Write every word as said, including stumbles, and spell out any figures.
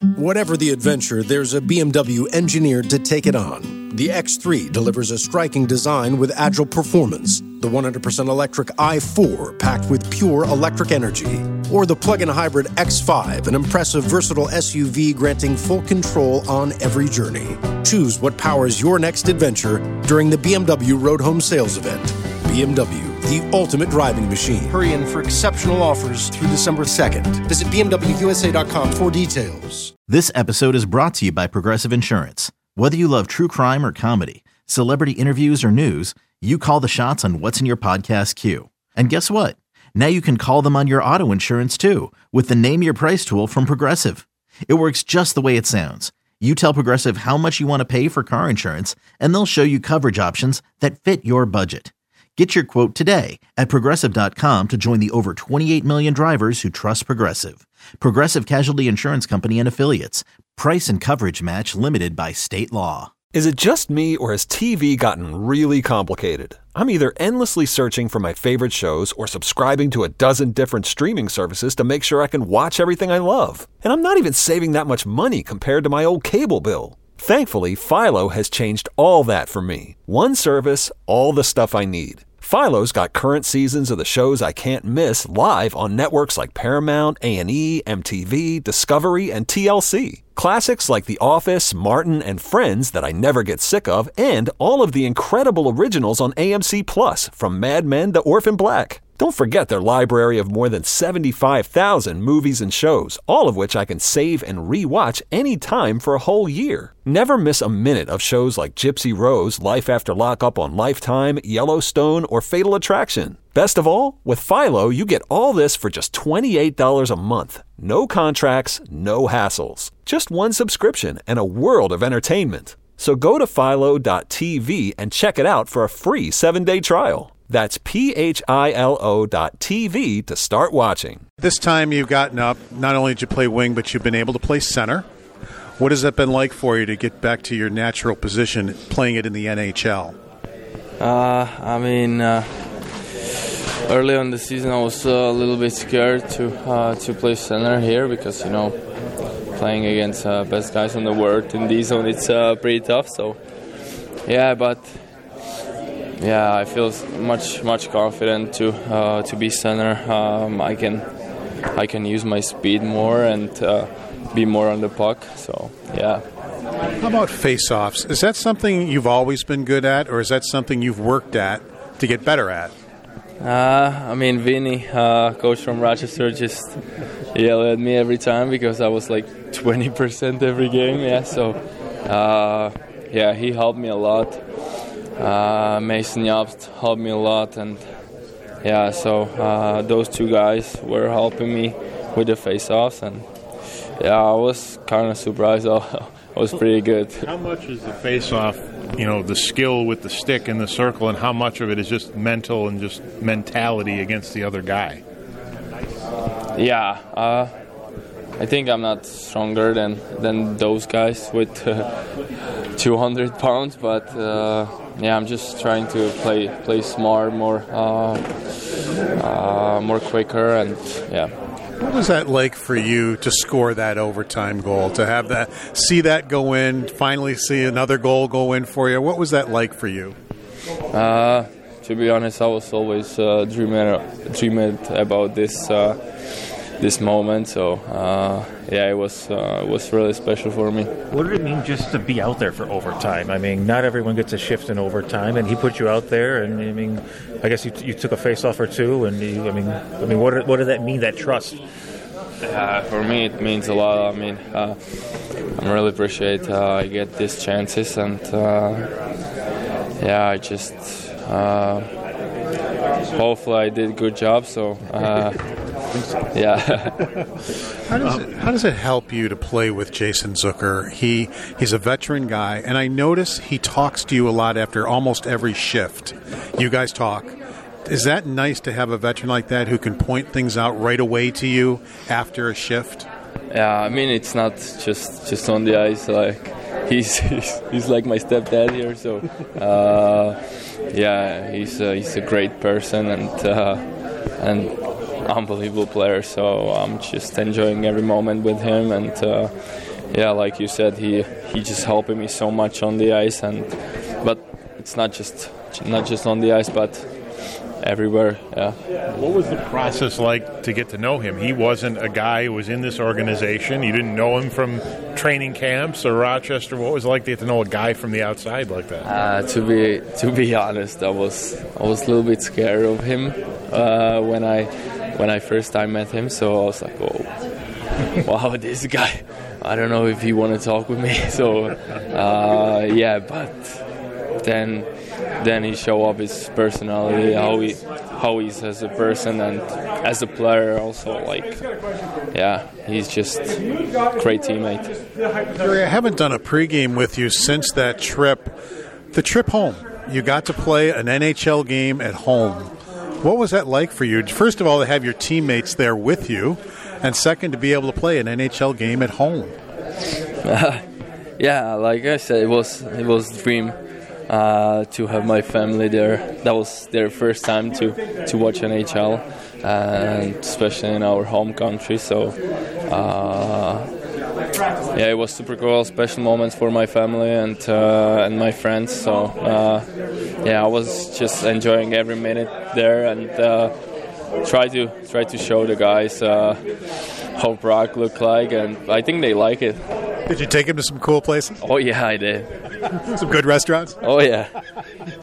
Whatever the adventure, there's a B M W engineered to take it on. The X three delivers a striking design with agile performance. The one hundred percent electric i four packed with pure electric energy. Or the plug-in hybrid X five, an impressive versatile S U V granting full control on every journey. Choose what powers your next adventure during the B M W Road Home Sales Event. B M W, the ultimate driving machine. Hurry in for exceptional offers through December second. Visit B M W U S A dot com for details. This episode is brought to you by Progressive Insurance. Whether you love true crime or comedy, celebrity interviews or news, you call the shots on what's in your podcast queue. And guess what? Now you can call them on your auto insurance too with the Name Your Price tool from Progressive. It works just the way it sounds. You tell Progressive how much you want to pay for car insurance, and they'll show you coverage options that fit your budget. Get your quote today at Progressive dot com to join the over twenty-eight million drivers who trust Progressive. Progressive Casualty Insurance Company and Affiliates. Price and coverage match limited by state law. Is it just me, or has T V gotten really complicated? I'm either endlessly searching for my favorite shows or subscribing to a dozen different streaming services to make sure I can watch everything I love. And I'm not even saving that much money compared to my old cable bill. Thankfully, Philo has changed all that for me. One service, all the stuff I need. Philo's got current seasons of the shows I can't miss live on networks like Paramount, A and E, M T V, Discovery, and T L C. Classics like The Office, Martin, and Friends that I never get sick of, and all of the incredible originals on A M C Plus, from Mad Men to Orphan Black. Don't forget their library of more than seventy-five thousand movies and shows, all of which I can save and re-watch anytime for a whole year. Never miss a minute of shows like Gypsy Rose, Life After Lockup on Lifetime, Yellowstone, or Fatal Attraction. Best of all, with Philo, you get all this for just twenty-eight dollars a month. No contracts, no hassles. Just one subscription and a world of entertainment. So go to philo dot t v and check it out for a free seven-day trial. That's P H I L O dot T V to start watching. This time you've gotten up, not only did you play wing, but you've been able to play center. What has that been like for you to get back to your natural position, playing it in the N H L? Uh, I mean, uh, early on the season I was uh, a little bit scared to uh, to play center here because, you know, playing against uh, best guys in the world in D zone, it's uh, pretty tough. So, yeah, but... Yeah, I feel much much confident to uh, to be center. Um, I can I can use my speed more and uh, be more on the puck. So yeah. How about face-offs? Is that something you've always been good at, or is that something you've worked at to get better at? Uh, I mean, Vinny, uh, coach from Rochester, just yelled at me every time because I was like twenty percent every game. Yeah, so uh, yeah, he helped me a lot. Uh, Mason Jobst helped me a lot, and yeah, so uh, those two guys were helping me with the face-offs, and yeah, I was kind of surprised. I was pretty good. How much is the face-off, you know, the skill with the stick in the circle, and how much of it is just mental and just mentality against the other guy? Yeah, uh, I think I'm not stronger than, than those guys with uh, two hundred pounds, but uh, yeah, I'm just trying to play play smart, more uh, uh, more quicker, and yeah. What was that like for you to score that overtime goal, to have that, see that go in, finally see another goal go in for you? What was that like for you? Uh, to be honest, I was always uh, dreaming dreaming about this uh, this moment. So uh, yeah, it was uh, it was really special for me. What did it mean just to be out there for overtime? I mean, not everyone gets a shift in overtime, and he put you out there. And I mean, I guess you, you took a face-off or two. And you, I mean, I mean, what what did that mean? That trust? Uh, for me, it means a lot. I mean, uh, I really appreciate uh, I get these chances, and uh, yeah, I just uh, hopefully I did a good job. So. Uh, Yeah. How does it, how does it help you to play with Jason Zucker? He he's a veteran guy, and I notice he talks to you a lot after almost every shift. You guys talk. Is that nice to have a veteran like that who can point things out right away to you after a shift? Yeah, I mean, it's not just, just on the ice. Like he's he's, he's like my stepdad here. So uh, yeah, he's a, he's a great person and uh, and. unbelievable player, so I'm just enjoying every moment with him, and uh, yeah, like you said, he he just helping me so much on the ice, and but it's not just not just on the ice, but everywhere. Yeah. What was the process like to get to know him? He wasn't a guy who was in this organization. You didn't know him from training camps or Rochester. What was it like to get to know a guy from the outside like that? Uh, to be to be honest, I was I was a little bit scared of him uh, when I when I first time met him. So I was like, oh, wow, this guy. I don't know if he want to talk with me. So uh, yeah, but then. Then he show up his personality, how he how he's as a person and as a player also. Like, yeah, he's just a great teammate. Jerry, I haven't done a pregame with you since that trip. The trip home, you got to play an N H L game at home. What was that like for you? First of all, to have your teammates there with you, and second, to be able to play an N H L game at home. Uh, yeah, like I said, it was it was a dream. Uh, to have my family there. That was their first time to, to watch N H L, and especially in our home country. So, uh, yeah, it was super cool. Special moments for my family and uh, and my friends. So, uh, yeah, I was just enjoying every minute there, and uh, try to try to show the guys uh, how Prague look like, and I think they like it. Did you take him to some cool places? Oh yeah, I did. Some good restaurants? Oh yeah.